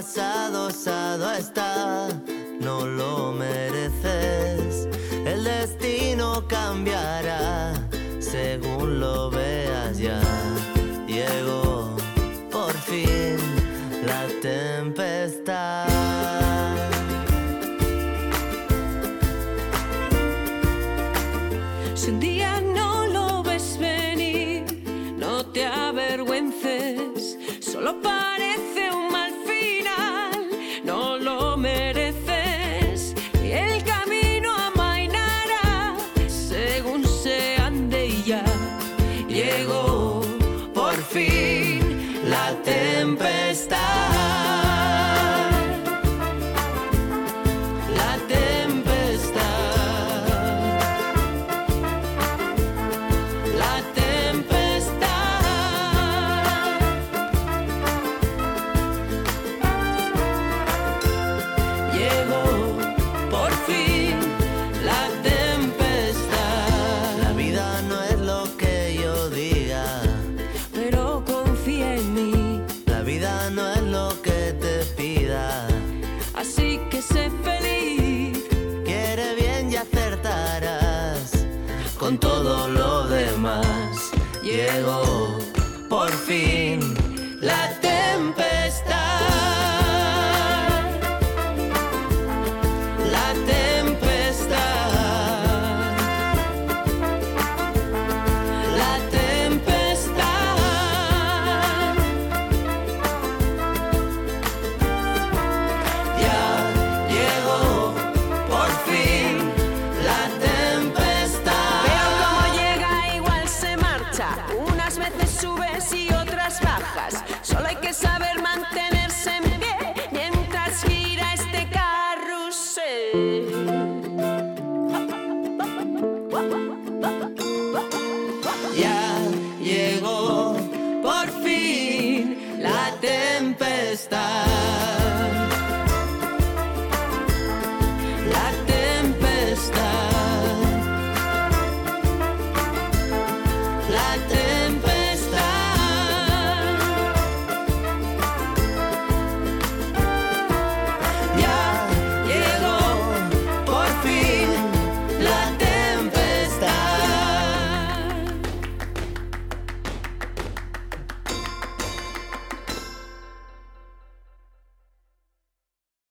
pasado osado está, no lo mereces. El destino cambiará según lo veas ya. Llegó por fin la tempestad. Si un día no lo ves venir, no te avergüences, solo parece un mal final, no lo mereces. Y el camino amainará según se ande y ya. Llegó por fin la tempestad. La tempestad. La tempestad. Llegó por fin la tempestad. La vida no es lo que yo diga, Pero confía en mí, la vida no es lo que te pida. así que sé feliz. Quiere bien y acertarás con todo lo demás. Llegó por fin